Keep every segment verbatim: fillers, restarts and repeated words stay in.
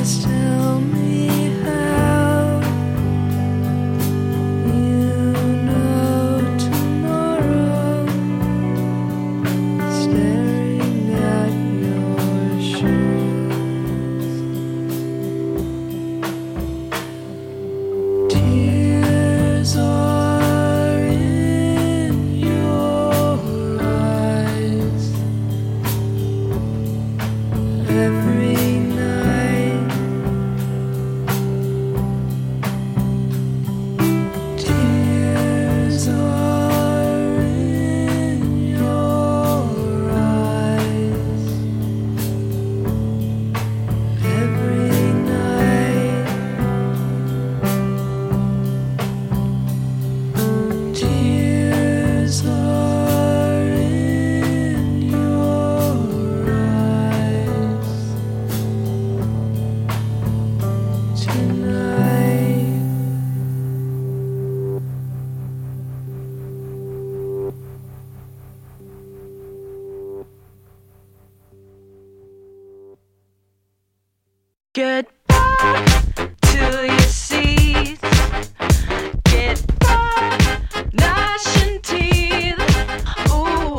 Get back to your seats. Get back, gnashing teeth. Ooh,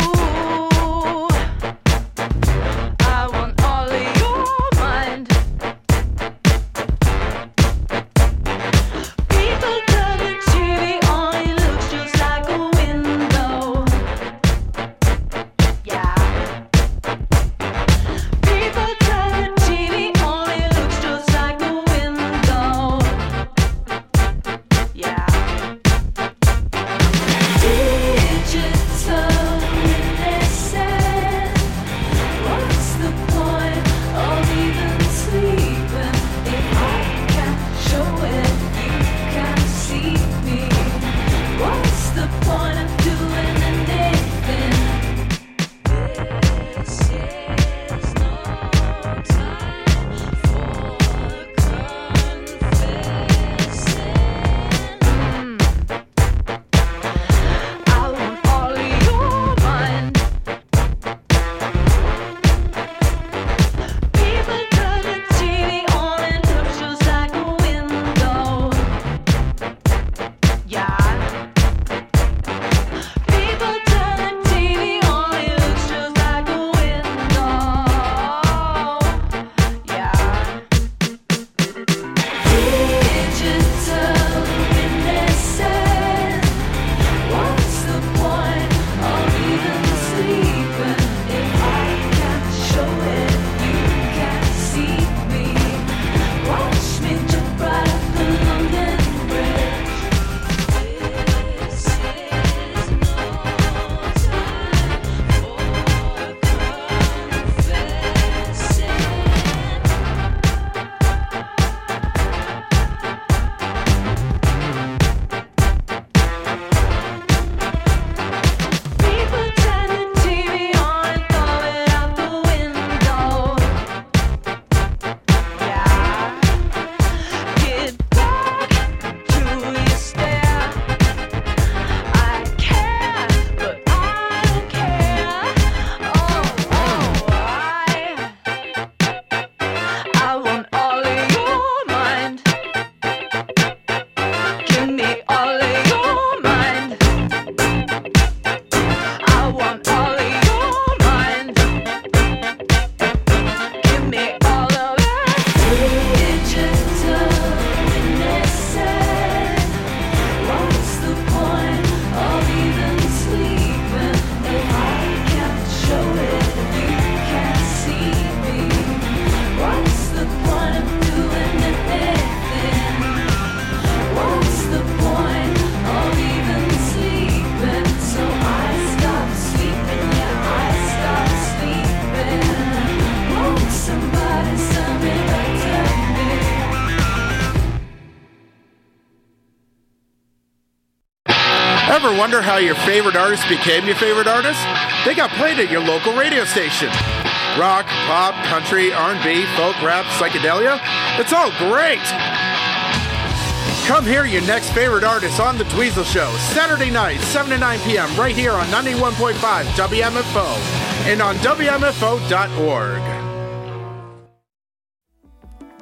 I want all of your mind. People turn the T V on, it looks just like a window. Yeah. People turn the T V on, it looks just like a window. Yeah. Digital innocent. What's the point of even sleeping if I can't show it? You can't see me. What's the point of doing anything? This is no time for confessing. I want all of your mind. People turn the T V on, it looks just like a window. Yeah. People turn the T V on, it looks just like a window. Yeah. Digital innocent. What's the point of even sleeping if I can't show it? You can't see me. Watch me jump right up the London Bridge. This is no time People turn the T V on and throw it out the window. Yeah. Get back to your stare. I care, but I don't care. Oh, oh, I, I want all of your mind. Give me all of your mind. I want all of your mind. Give me all of it. Digital innocent. What's the point of even sleeping if I can't show it? You can't see me. What's the point of doing anything? What's the point of even sleeping? So I stop sleeping, yeah, I stop sleeping. Won't somebody send me back to me? Ever wonder how your favorite artist became your favorite artist? They got played at your local radio station. Rock, pop, country, R and B, folk, rap, psychedelia. It's all great. Come hear your next favorite artist on The Dweezil Show, Saturday night, seven to nine p.m. right here on ninety-one point five W M F O and on W M F O dot org.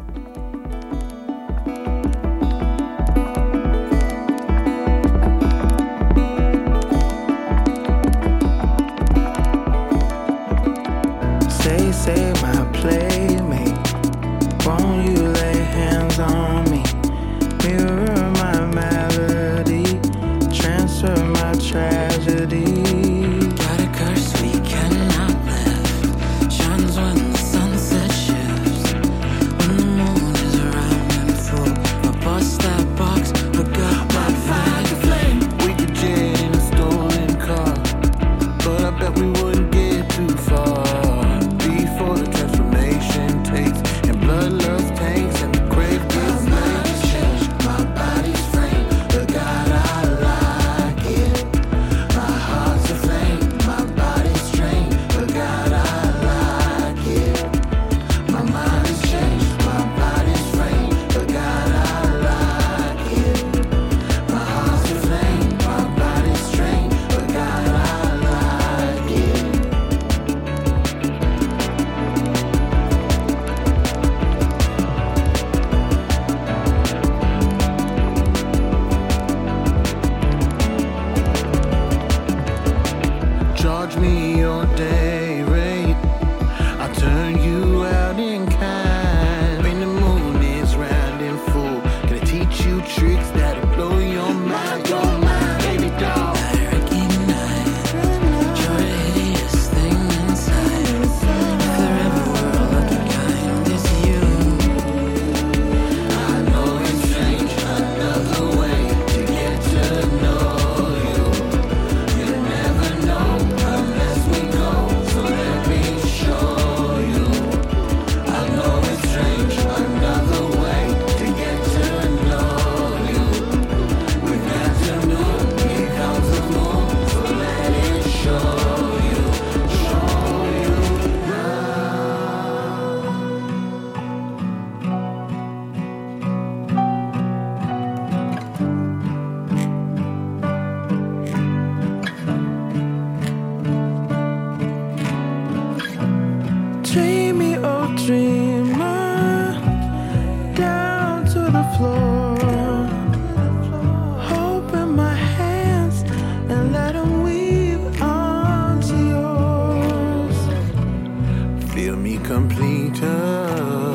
meter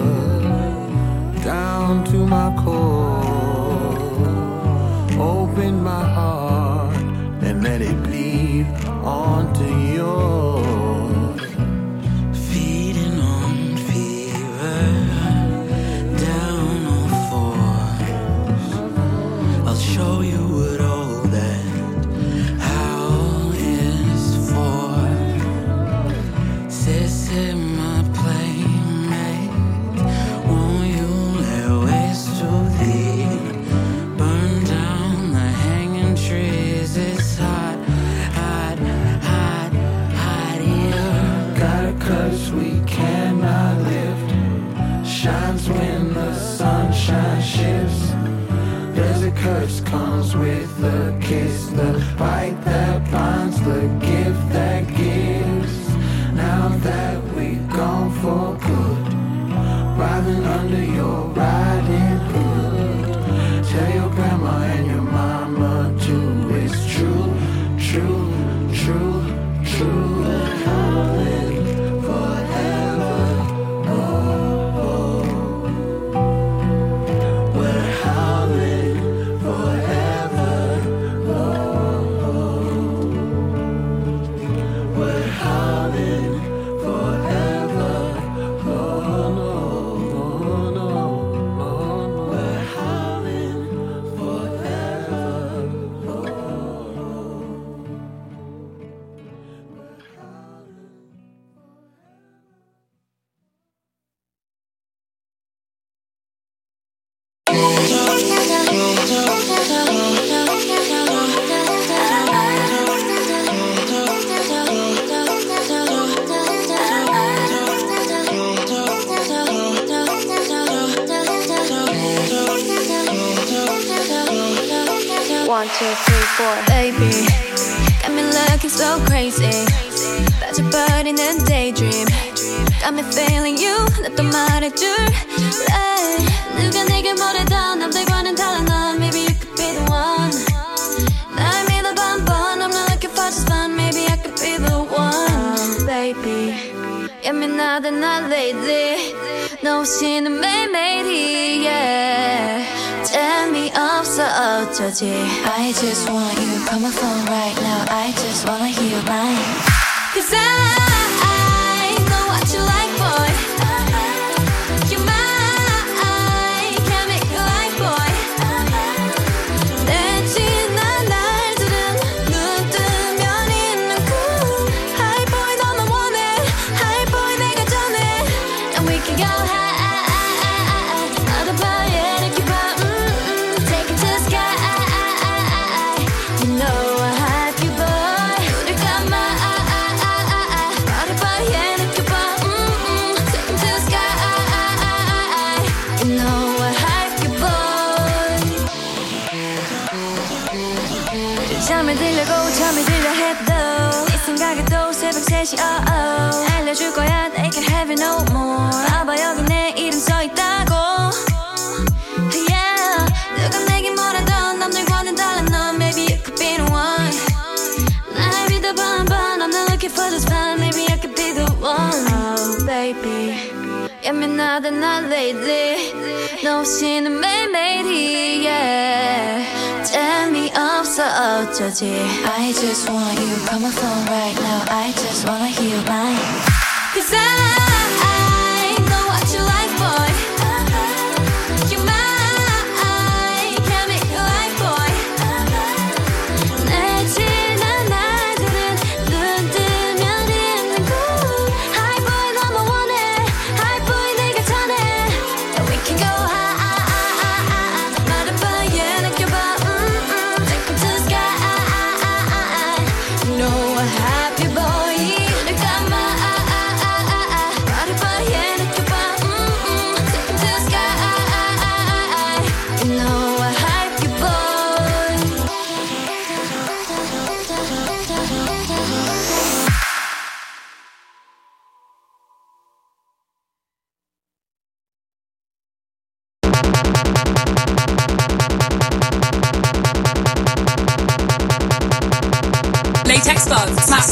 down to my core. Open my heart and let it bleed onto yours. Feeding on fever, down on force. I'll show you what all that how is for. This is my playmate. Won't you let waste to thee? Burn down the hanging trees. It's hot, hot, hot, hot here. Got a curse we cannot lift. Shines when the sunshine shifts. There's a curse comes with the kiss, the bite that binds, the gift that gives. Now that we've gone for good, riding under your riding hood. Tell your grandma and your mama too. It's true, true, true, true. Howling forever. Oh, oh. We're howling forever. Oh, oh. We're howling forever. Oh, no, no, no, no. We're howling forever. Oh, we're howling. One, two, three, four. Baby, got me looking so crazy. That's a bird in a daydream. Got me feeling you, 나 또 말해줄래. 누가 내게 뭐래도 남들과는 달라 넌. Maybe you could be the one. 날 믿어 반번. I'm not looking for just fun. Maybe I could be the one. Baby, 예민하다 나 lately. 너 없이는 매일매일이 yeah. 재미없어 어쩌지. I just want you, call my phone right now. I just wanna hear your line. Cause I, I know what you like, boy. You're mine, can't make you like, boy. 내 지난 날들은 눈 뜨면 있는 cool. Hi boy 너만 원해. Hi boy 내가 전해. And we can go high. 잠을 들려고 잠이 들려 해도 네 생각에 또 새벽 세 시 oh oh. 알려줄 거야 they can have it no more. 봐봐 여기 내 이름 써있다고 yeah. 누가 내게 뭐라던 남들과는 달라 넌. Maybe you could be the one. 날 믿어 반반. I'm not looking for this fun. Maybe I could be the one. Oh baby, 예민하다 나 lately. 너 없이는 매일매일이 yeah. 재미없어 어쩌지. I just want you, call my phone right now. I just wanna hear your line. Cause I, I know what you like, boy. You're mine, can't make you like, boy. 내 지난 날들은 눈 뜨면 있는 cool. Hi boy 너만 원해. Hi boy 내가 전해. And we can go high. 말해봐 yeah 느껴봐. Take me to the sky. You know a happy boy. 내가 말 말해봐 yeah 느껴봐. Take me to the sky. You know a happy boy. Latex buds, snap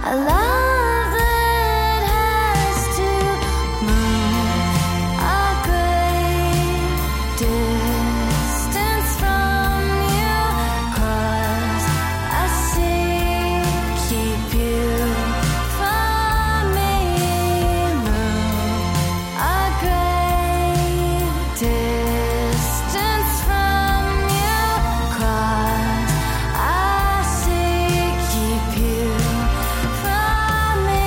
A love that has to move a great distance from you, 'cause I see, keep you from me. Move a great distance from you, 'cause I see, keep you from me.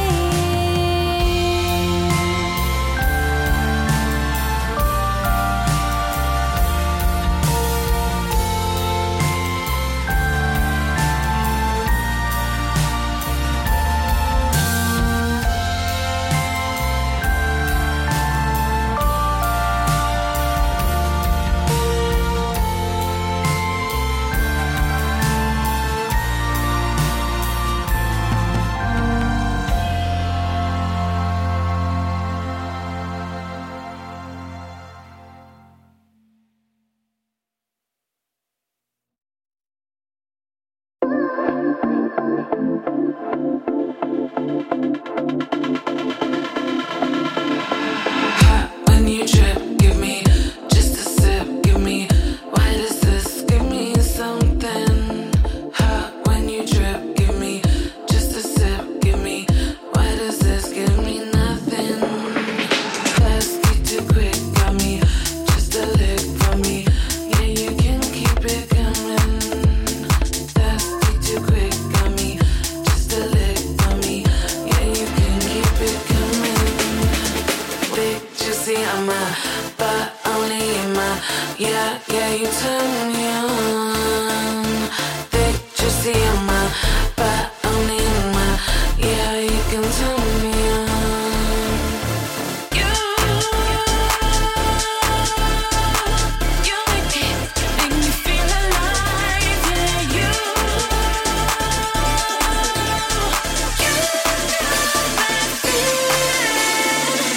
When you trip, give me just a sip. Give me, why does this give me something? Hot when you trip, give me just a sip. Give me, why does this give me nothing? Thirsty too quick, got me just a lick from me. Yeah, you can keep it coming. Thirsty too quick, got me just a lick from me. Yeah, you can keep it coming. Big juicy, I'm a but only in my yeah, yeah, you turn me on. Big juicy, I'm a but only in my yeah, you can turn me on. You, you make me, make me feel alive, yeah, you, you got that feeling.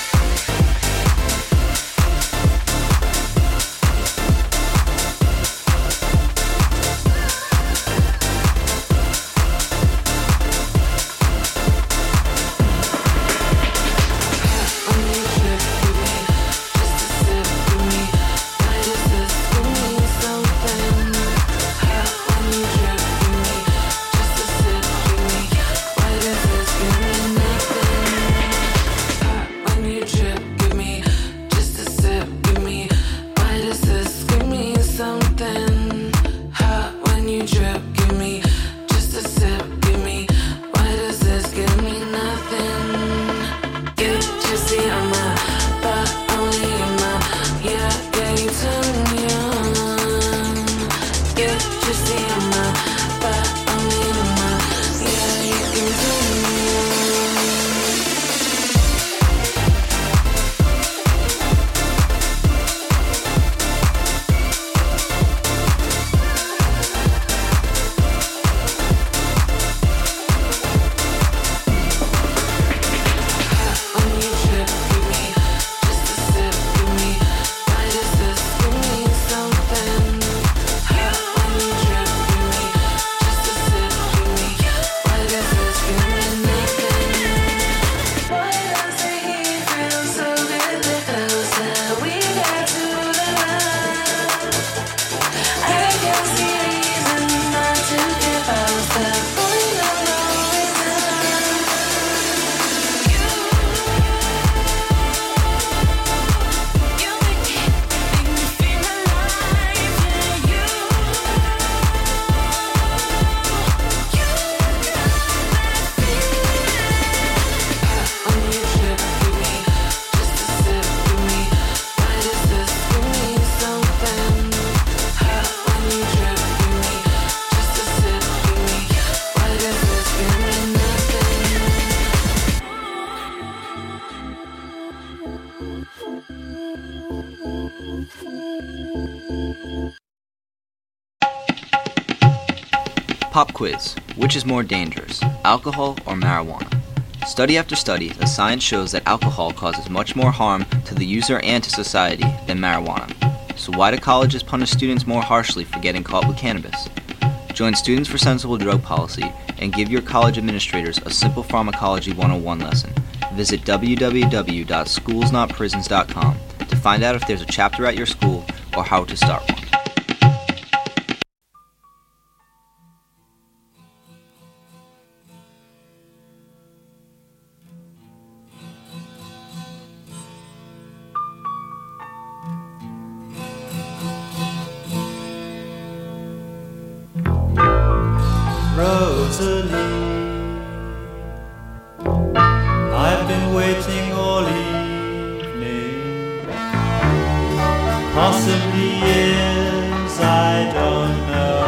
Pop quiz. Which is more dangerous, alcohol or marijuana? Study after study, the science shows that alcohol causes much more harm to the user and to society than marijuana. So why do colleges punish students more harshly for getting caught with cannabis? Join Students for Sensible Drug Policy and give your college administrators a simple pharmacology one oh one lesson. Visit w w w dot schools not prisons dot com to find out if there's a chapter at your school or how to start one. Rosalie, I've been waiting all evening, possibly years, I don't know.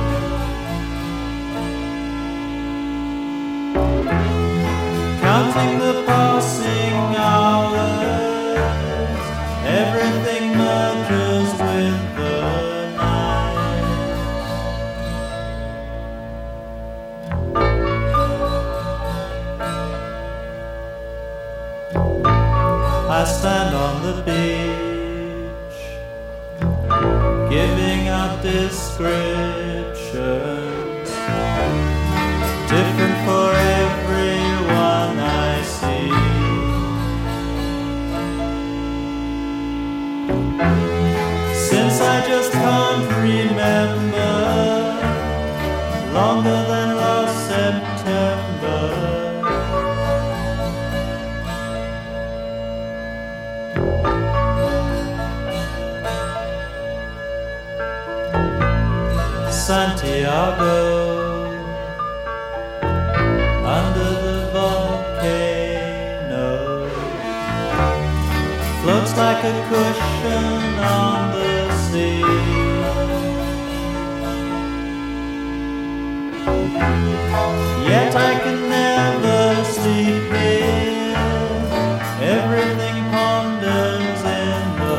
Counting the passing hours, everything merges with the I stand on the beach, giving out descriptions, different for everyone I see. Since I just can't remember, longer than last September. Santiago, under the volcano, floats like a cushion on the sea. Yet I can never sleep here, everything ponders in the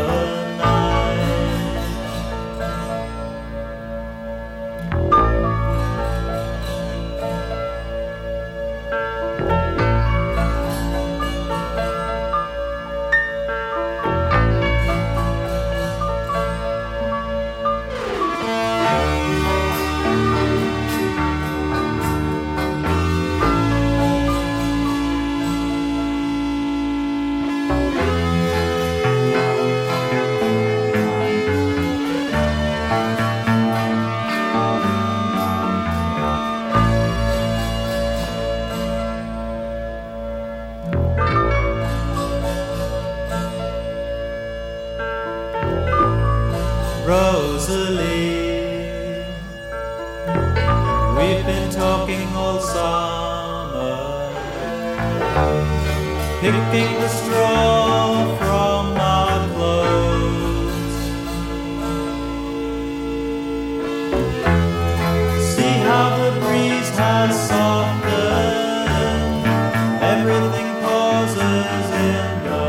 Rosalie, we've been talking all summer, picking the straw from our clothes. See how the breeze has softened, everything pauses in the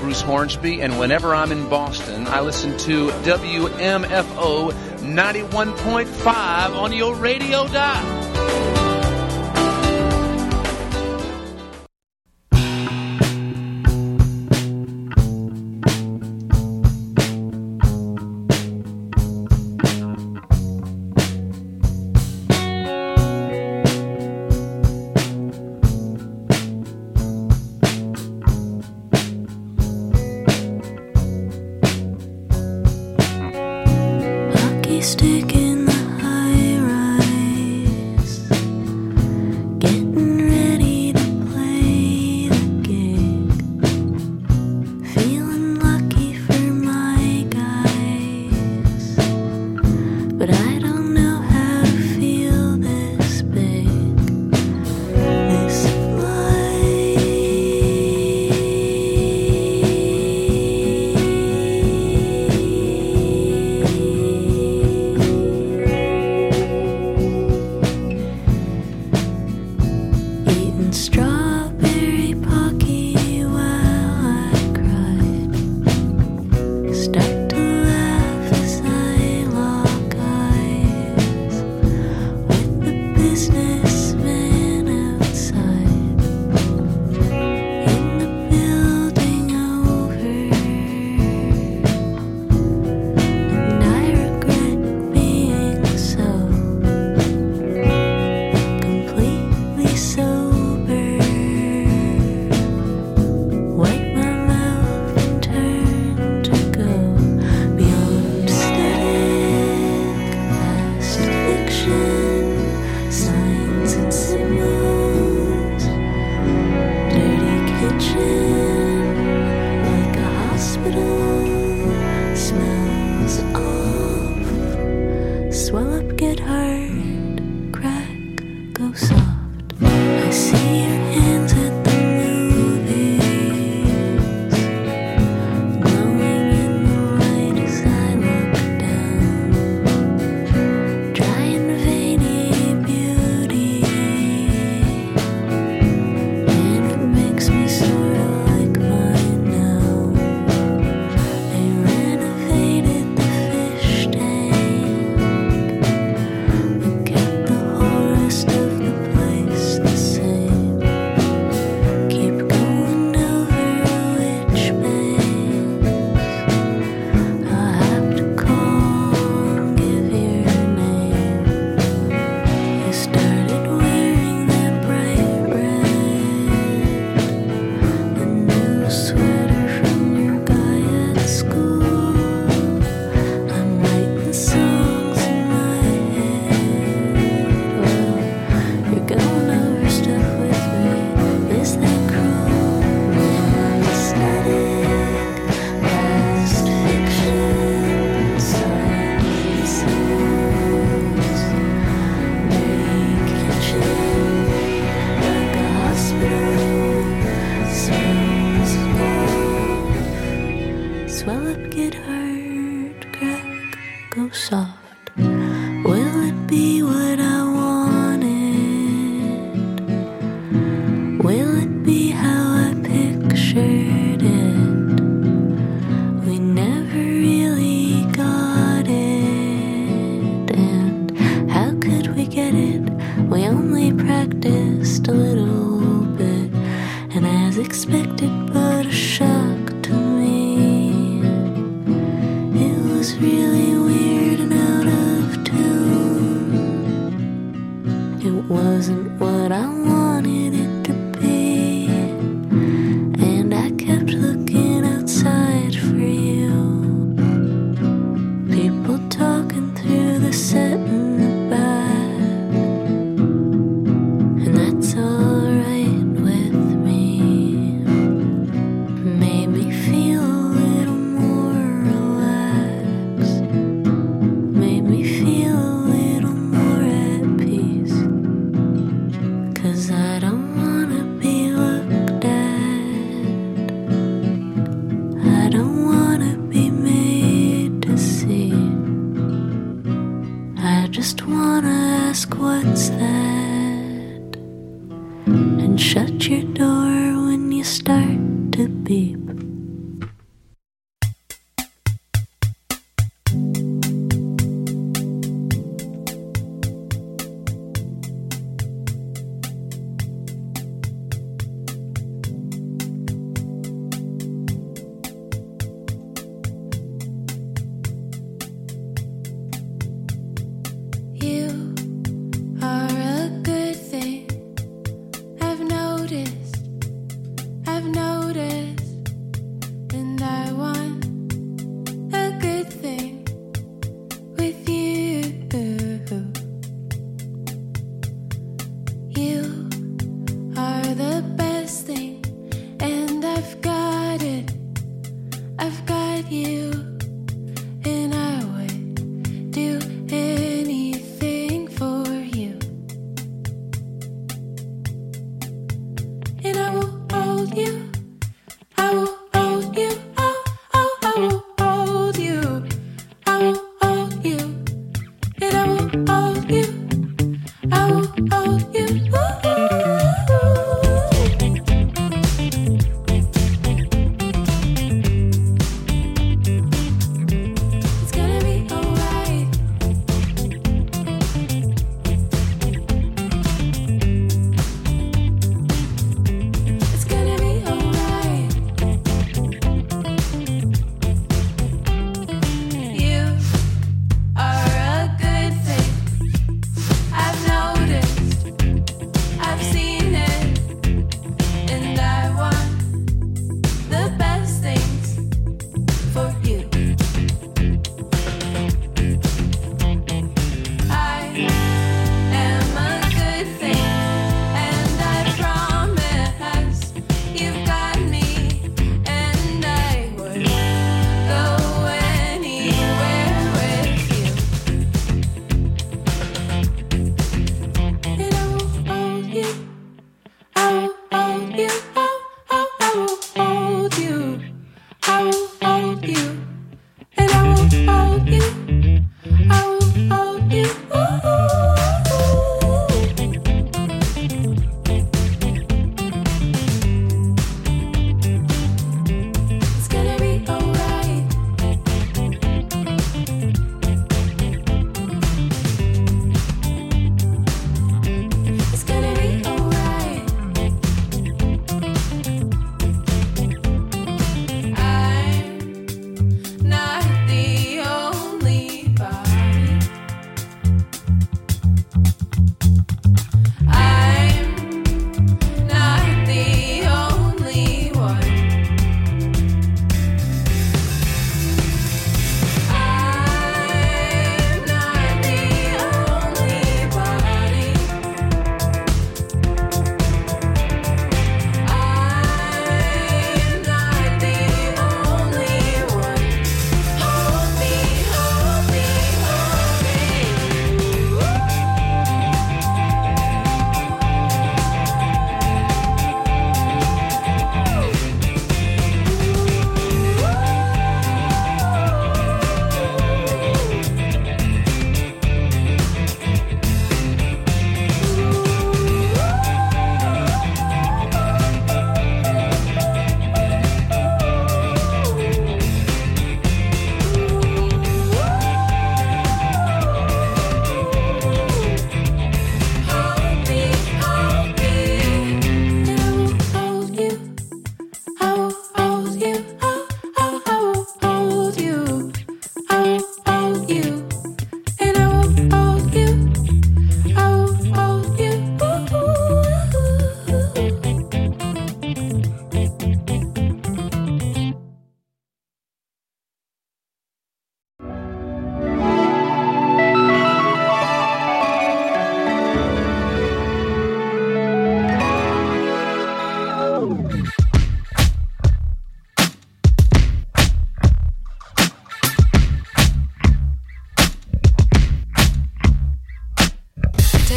Bruce Hornsby, and whenever I'm in Boston, I listen to W M F O ninety-one point five on your radio dial. Hockey stick in the high rise, getting ready to play the gig. Feeling lucky for my guys, but I don't know how to feel this big. This eating strawberry pocky while I cried. Start to laugh as I lock eyes with the businessman outside in the building over, and I regret being so completely sober. Wipe my mouth and turn to go beyond static, past fiction, signs and symbols, dirty kitchen, like a hospital, smells off, swell up, get hard, crack, go soft. I see your hands at the movies, glowing in the light as I look down, trying veiny beauty, and it makes me sorta like mine now. They renovated the fish tank, but kept the whole rest of the place the same. Keep going over which banks. I'll have to call and give your name. You started wearing that bright red, the new sweater from your guy at school. I'm writing songs in my head. Well, you're going over stuff with me. Is that cruel? Static, past fiction, signs, symbols, dirty kitchen, like a hospital, smells off, swell up, get hard, crack, go soft. Will it be what I wanted? Will it be how I pictured it? We never really got it. And how could we get it? We only practiced a little bit. And as expected, but a shock to me, it was really weird and out of tune. It wasn't what I wanted it to be, and I kept looking outside for you. People talking through the set in the back, and that's alright with me. Made me feel a little more relaxed, made me feel a little more at peace. 'Cause I don't wanna be looked at, I don't wanna be made to see. I just wanna ask what's that, and shut your door when you start to beep.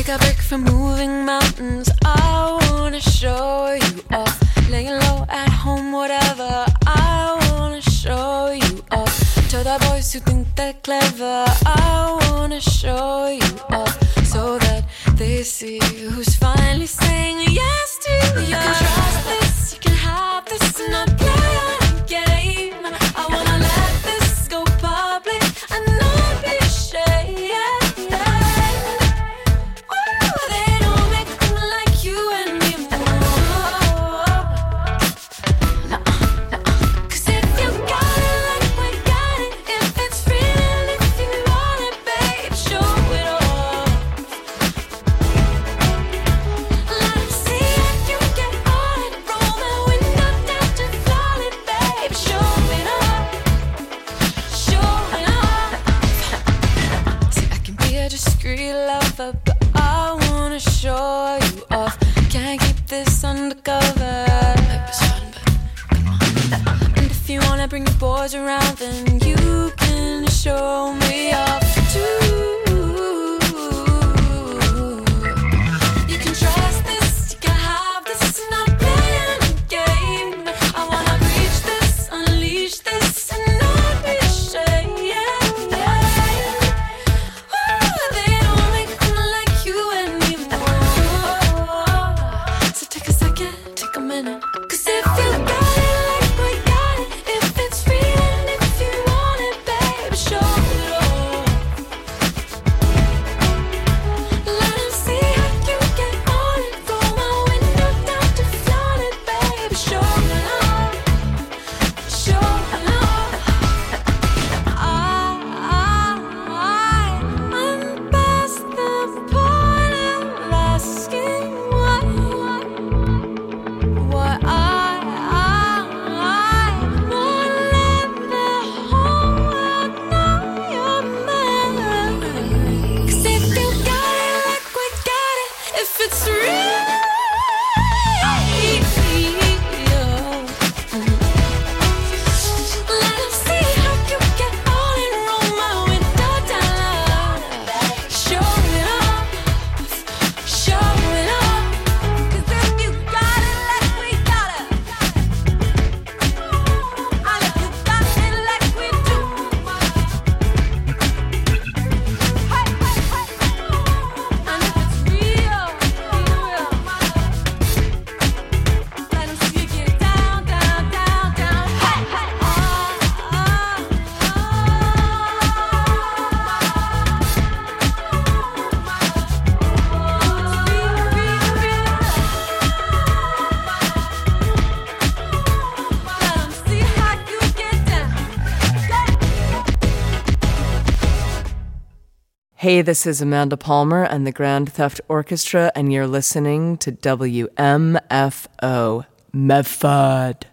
Take a break from moving mountains. I wanna show you off. Laying low at home, whatever. I wanna show you off. To the boys who think they're clever, I wanna show you off, so that they see who's finally saying yes to you. You can trust this, you can have this, and not play a game. I wanna let this go public and not be ashamed. They don't make them like you anymore. Cause if you got it like we got it, if it's real, if you want it, babe, show it off. Let 'em see if you get on it. Roll my window down to fall it, babe, show it off. Show it off. See, I can be a discreet lover, but I wanna show you off. Can't keep this undercover. And if you wanna bring your boys around, then you can show me off too. You can trust this, you can have this, and not play any game. I wanna reach this, unleash this, and not be ashamed. They don't make them like you anymore. So take a second, take a minute. Cause if you got it like we got it, if it's real and if you want it, babe, show it off. Let 'em see how you get on it. Roll my window down to flaunt it, babe, show it off. Show it off. I, I'm past the point of asking what, what I, I, won't let the whole world know you're mine. 'Cause if you got it like we got it, if it's real, let 'em see how you get on it. Roll my window down. Show it off. Show it off. 'Cause if you got it like we got it, and if you got it like we do, hey, hey, hey. And if it's real, real, let 'em see you get down, down, down, down. Hey, hey, ah, ah, Let 'em see how you get down. Hey, this is Amanda Palmer and the Grand Theft Orchestra, and you're listening to W M F O Medford.